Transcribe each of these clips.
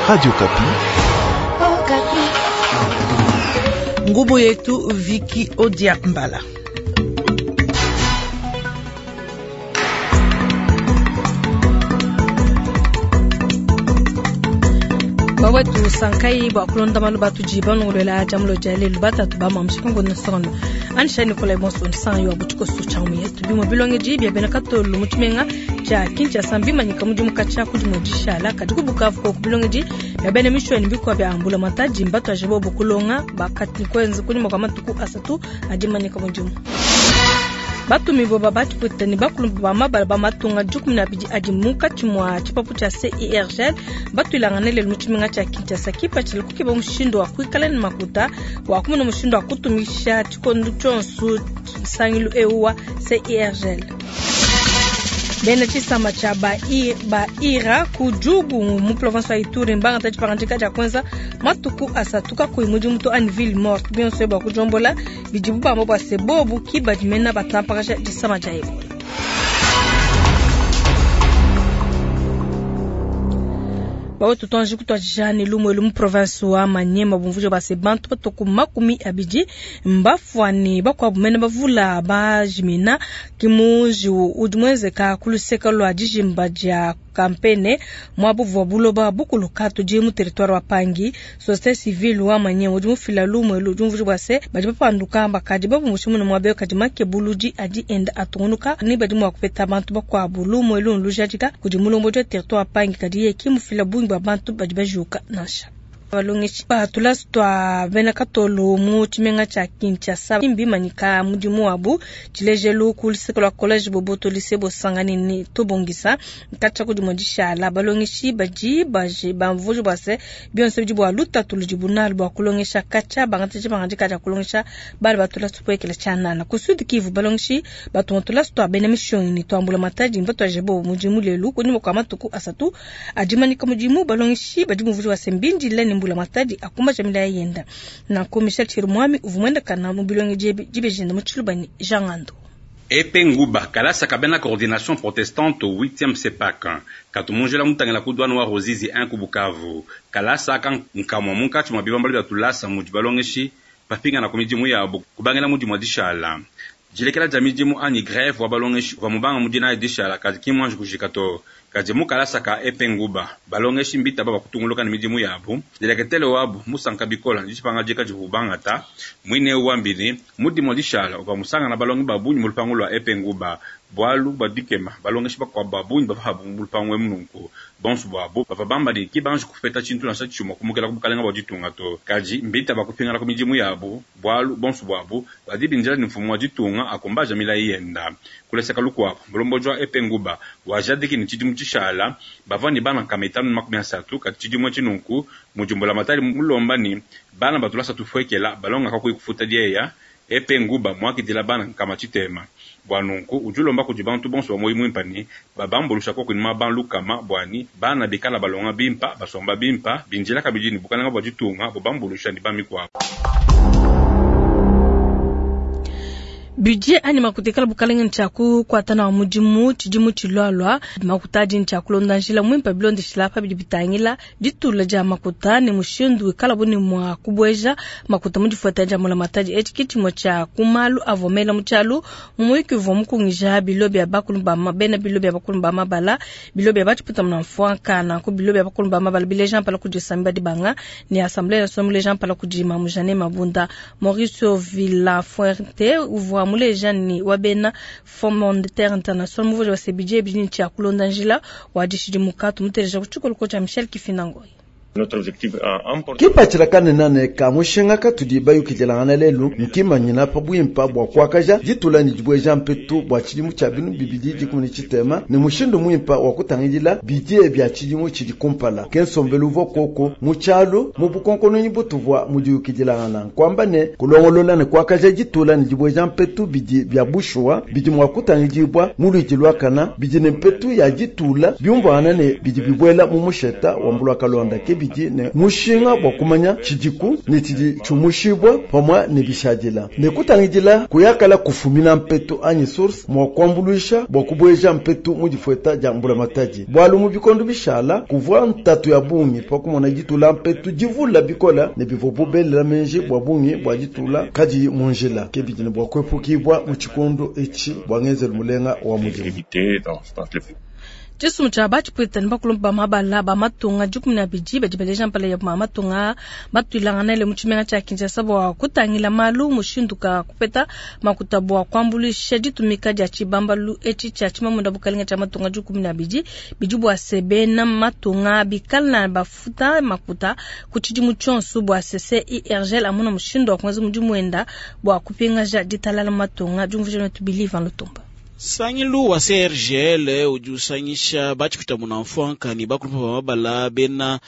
Radio Kapi. Ngubo yetu Viki Odia Mbala. Bawatu sankai ba kulonda malu batu jiban ulela jamlo jale lubata tubama mshikongo nsono ansha Nicolas Monson san yo abutuko suchamu yetu bimo bilonge jibya benakato lumuchimenga cha kincha sambima nikamuju mukacha kujumujisha la kaduku bukavu ko bilonge ji yabene mishweni biko bya ambula mataji mbato ajebo bukulonga bakati kwenze kunimo kwa matuku asatu ajima nikamuju batu miboba batu kutani bakulumba bamabala bamatunga jukumina biji ajimuka chimwa chipapu cha CIRGL batu ilanganele lumuchimenga cha kincha kipa chile kukiba mushindo wa kuikala ni makuta wa kumuna mushindo wa kutumisha chikondu chonsu sangilu ewa CIRGL bena chisama cha Baira kujugu mu province ya Ituri mbanga tachi paranjika ja kwanza matuku asatuka kuimuji mtu anville mort bien seba kujombola bijibuba mbo sebobu kibajimena batampakasha chisama cha Ebola. Bawo tutonji kutwa jani lumo lumu province wa Manyema bumvujo base bantu batoku makumi abiji mbafwani bakwa bumene bavula bajimina kimuji udumweze ka kuluseka lo ajijimba ja kampene mwabuvu buloba bukulukato je mu territoire wa Pangi société civile wa Manyema udumu fila lumo ludumvujo base bajipanduka mbakaje babu mushimu mwabe kajimake buluji aji enda atonuka ni bajimu akupeta bantu bakwa bulumo lujajika kujimulombo je territoire wa Pangi kadiye kimu fila bantu bajibajuka nasha balongechi batula stwa benakatolo mu chimenga cha Kinshasa mbimanyika mudimu wabu chilejelu kulisekolo college boboto lisebo sangani ni tobongisa kacha kudimodisha la balongechi baji bamvujo base bionse bijibu aluta tulujibunal bwa kulongesha kacha bangateje bangajika ja kulongesha bali batula stwekele chana na kusudi kivu balongechi batula stwa benemission ni twambula mataji mbato ajebo mudimu lelu kunimo kwa matuku asatu ajimanika mudimu balongechi bajibu vujo base mbinji leni mbula matadi akuma jamila yenda na ko Michel Chirumwami uvumenda kana mubilonge jibe jenda muchilubani jangando Epenguba kalasa kabena coordination protestante au 8e CEPAC katumonjela mutangela kudwana wa Rozizi 1 kubukavu kalasa kan nkamwa munkati mabibambali batulasa mujibalongeshi papinga na komidimu yabo kubangela mudimu adishala jilekela jamidimu ani grève wa balongeshi wa mubanga mudina adishala kadikimwanju kujikato kajimu kalasa ka Epenguba balongeshi mbita baba kutunguluka ni midimu yabo dileketele wabu musanka bikola njipanga jeka jihubanga ta mwine uambini mudimu adishala wa musanga na balongi babunyi mulpangulo wa Epenguba bwalu badikema balongeshi bakwa babunyi bababu mulpangwe mnunku bonsu bwabo babamba di kibanju kufeta chintu na sachuma kumukela kubukalenga bajitunga to kaji mbita bakupinga ku midimu yabo bwalu bonsu bwabo badibinjira ni mfumu wajitunga akombaja mila yenda kuleseka lukwa mlombojwa Epenguba wajadiki ni chidimu chishala bavani bana kametanu makumi asatu kati chidimu chinunku mujumbola matali mulomba ni bana batulasa tufwekela balonga kako ikufuta dieya Epenguba mwakidila bana kama chitema bwanunku ujulomba kujibantu bonso wa moyimu impani babambolusha ko kunima banlu kama bwani bana bekala balonga bimpa basomba bimpa binjila kabijini bukananga bwajitunga bobambolusha ndi bami kwa budget ani makutekala bukalenga nchaku kwa tana wa mujimu chijimu chilwalwa makutaji nchaku ndanjila mwimpa bilondi shilapa bidibitangila ditula ja makuta ni mushindu kala buni mwa kubweja makuta mujifuata ja mula mataji etikiti mocha kumalu avomela mchalu mwiki vomuku ngija bilobi abakulumba mabena bilobi abakulumba mabala bilobi abachiputa mnamfuanka na ku bilobi abakulumba mabala bilejan pala kujisamba dibanga ni assemblée nationale lejan pala kujima mujane mabunda Mauricio Villafuerte uvo mule jani wabena Fond de Terre International muvoje wasebije bijini cha kulonda njila wajishiji mukatu mutereja kuchukolo kocha Michel Kifinangoi. Notre objectif kipa chirakane nane kamushinga katudi bayu kijelana lelu nkima nyina pabuyimpa bwa kwakaja jitula ni jibwe jampetu bwa chilimu cha binu bibidi jikumuni chitema ni mushindo mwimpa wakutangijila bidie bya chilimu chili kumpala kensombelu vokoko muchalo mubukonkono nyibutuvwa mujiu kijelana kwamba ne kulongolola ne kwakaja jitula ni jibwe jampetu bidi bya bushwa bidi mwakutangijibwa mulu jilwakana bidi ne mpetu ya jitula byumba anane bidi bibwela mumusheta wambulwa kalonda ke kibiji ne mushinga bwa kumanya chijiku ne tidi chumushibwa pamwa ne bishadila ne kutangijila kuyakala kufumina mpetu anyi source mwa kwambuluisha bwa kubweja mpetu mujifueta jambula mataji bwalu mubikondo bishala kuvwa ntatu ya bungi pakumona jitula mpetu jivula bikola ne bivobobele la menje bwa bungi bwa jitula kaji munjila kebiji ne bwa kwepukibwa muchikondo echi bwa ngeze mulenga wa mujimu Jesu mchaba chipweta nibakulumba mabala ba matunga jukumina biji bajibeleja mpala ya matunga batulangana ile muchimenga cha Kinshasa bwa kutangila malu mushinduka kupeta makutabwa kwambulisha jitumika ja chibambalu echi cha chimamunda bukalinga cha matunga jukumina biji bijubwa sebe na matunga bikalna bafuta makuta kuchiji muchonsu bwa CCIRGL amuna mushindo kwanza mujumwenda bwa kupinga ja ditalala matunga jumvuje no to believe en lutumba Sangilu wa CRGL ujusanyisha bachipita munamfuanka ni bakulupa mabala bena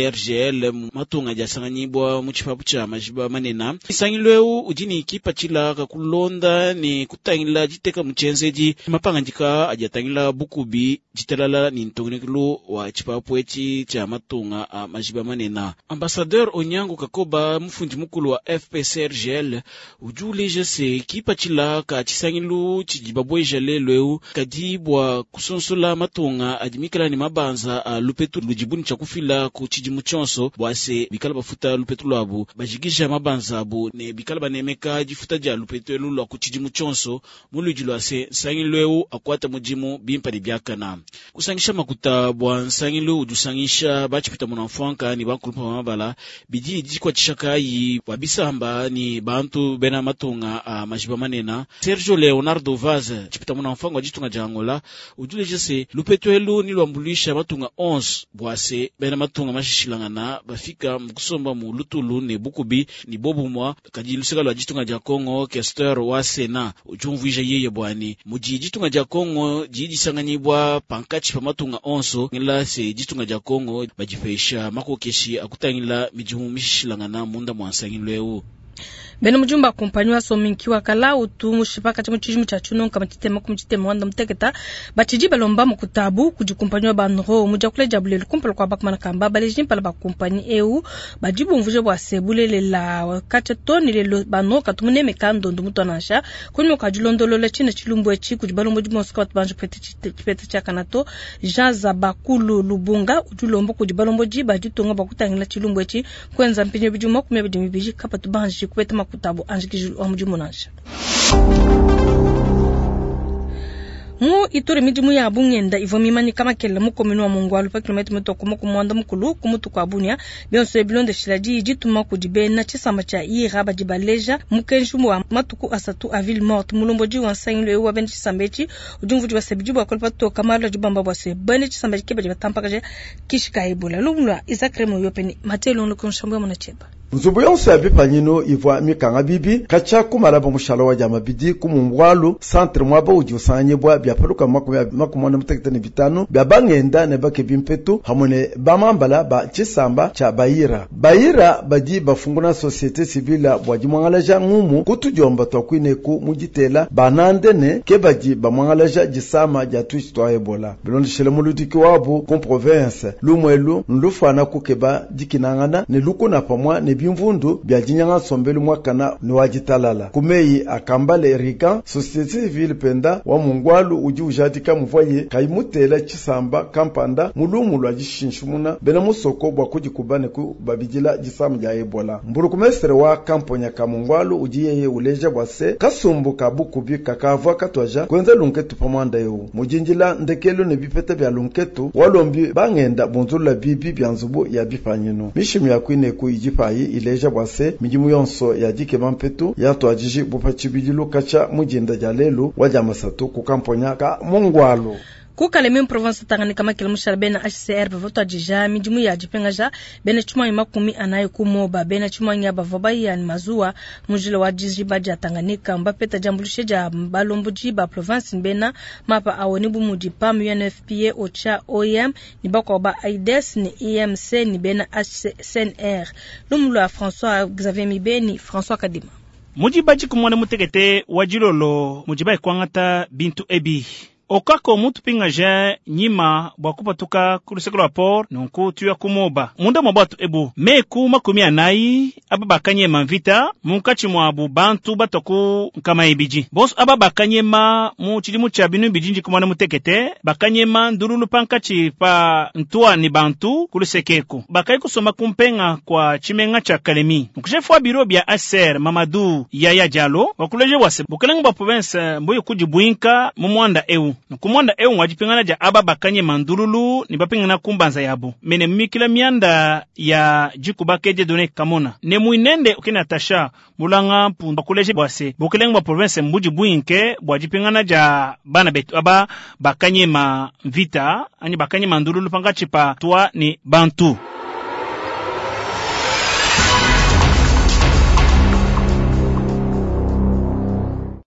CRGL matunga jasanganyibwa muchipapu cha majiba manena. Sangilu ujini ikipa chila kakulonda ni kutangila jiteka mchenzeji mapanga njika ajatangila bukubi jitalala ni ntonginikilu wa chipapu echi cha matunga majiba manena. Ambassadeur Onyango Kakoba mfundi mukulu wa FPCRGL ujuleje se ikipa chila ka chisangilu chijibabweja lelweu kadibwa kusonsula matunga adimikala ni mabanza lupetu lujibuni chakufila ku chijimu chonso bwase bikala bafuta lupetu lwabu bajigisha mabanza abu ne bikala banemeka jifuta ja lupetu lulwa ku chijimu chonso mulujilwa se sangilweu akwata mujimu bimpari byakana kusangisha makuta bwa sangilu ujusangisha bachipita munamfuanka ni bankulupa mabala biji jikwa chishakayi wabisamba ni bantu bena matunga majiba manena Sergio Leonardo Vaz chipita muna mfango jitunga jangola ujule jese lupetwelu nilwambulisha matunga 11 bwase bena matunga mashishilangana bafika mkusomba mu lutulu ne bukubi ni bobu mwa kajilusika lwa jitunga ja Kongo Kester wa Sena ujumvuija yeye bwani muji jitunga ja Kongo jijisanganyibwa pankachi pa matunga 11 ngila se jitunga ja Kongo bajifeisha makokeshi akutangila mijumu mishishilangana munda mwansangilweu Beno mjumba kumpanywa sominkiwa kala utu mushipaka chamu chijimu chachuno kama chitema kumchitema wanda mteketa bachijiba lomba mukutabu kujikumpanywa banro mujakule jabule lukumpala kwa bakmana kamba balejimpa la bakumpani EU bajibu mvuje bwa sebule la kachetoni lelo banro katumune mekando ndumuto anasha kuni mukajulondolo la china chilumbu echi kujibalo mjumu Scott banjo pete chakanato jaza bakulu lubunga ujulombo kujibalo mjiba jitunga bakutangila chilumbu echi kwenza mpinyo bijumo kumya bidimibiji kapa tubanji kupeta makutabu anjikijulu wa mjumunasha mu ituri mijimu ya abungenda ivomimani kama kele mukominu wa Mungwalu pa kilometri metoko mukumwanda mukulu kumutu kwa abunia bionso ebilonde shilaji jituma kujibena chisamba cha ira bajibaleja mukenjumu wa matuku asatu a ville morte mulomboji wa sangilwe wa benchi sambechi ujumvuji wa sebijibu wa kolpa to kamalo jibamba bwase bene chisambechi keba jibatampakaje kishika ebola lumula isakremo yopeni matelo nukonshambu ya monacheba Nzubu yonso ya bipanyino ivwa mikanga bibi kacha kumalaba mushalo wa jama bidi kumungwalu centre mwaba uji usanyebwa byapaluka makumwana mutekitani bitano byabangenda ne bake bimpetu hamone bamambala ba chisamba cha Bayira badi bafunguna societe civile bwaji mwangalaja ngumu kutujomba twakwine ku mujitela banandene kebaji bamwangalaja jisama jatuishi twa Ebola bilondi shele mulutiki wabu kon province lumwelu nlufana kukeba dikinangana ne lukuna pamwa ne bimvundu byajinyanga sombelu mwakana ni wajitalala kumeyi akambale riga societe civile penda wa Mungwalu uji ujatika mvoye kaimutela chisamba kampanda mulumu lwa jishinshumuna bena musoko bwa kujikubane ku babijila jisamu ja Ebola mburu kumesere wa kamponya ka Mungwalu uji yeye uleja bwase kasumbu kabukubi kakavwa katwaja kwenza lunketu pamwanda yo mujinjila ndekelo ne bipete bya lunketu walombi bangenda bunzula bibi byanzubu ya bifanyino mishimu ya kwine ku ijipayi ileja bwase mijimu yonso ya jike mampetu ya twajiji bupachibijilu kacha mujinda jalelu waja masatu ku kamponya ka Mungwalu kukalemi province tangani kama kilomushara bena HCR bavoto ajija mijimu ya jipengaja bena chuma imakumi anayo kumoba bena chuma nyaba vabai ya mazua mujilo wa jijibaja Tanganyika mbapeta jambulushe ja balombuji ba province bena mapa awonibu mujipa UNFPA OCHA OIM ni bako ba AIDS ni EMC ni bena HCNR lumulwa François Xavier Mibeni François Kadima mujibaji kumwana mutegete wajilolo mujibai kwangata bintu ebi okako mutu pinga je nyima bwakupa tuka kulisekula port nonku tuya kumoba munda mabatu ebu meku makumi anayi ababakanye manvita munkachi mwabu bantu batoku nkama ibiji bosu ababakanye ma mu chilimu cha binu bijinji kumwana mutekete bakanye ma ndululu pankachi pa ntua ni bantu kulisekeko bakai kusoma kumpenga kwa chimenga cha kalemi nkushefu wa biro bya aser Mamadou Yaya Jalo wakuleje wase bukelengu ba province mboyo kujibuinka mumwanda eu kumwanda eu wajipingana ja ababakanye mandululu ni bapingana kumbanza yabo mene mikila mianda ya jikubakeje done kamona ne muinende ukina tasha mulanga punda kuleje wase bukelengu ba province mbuji buinke wajipingana ja bana betu aba bakanye ma vita ani bakanye mandululu pangachi pa tua ni bantu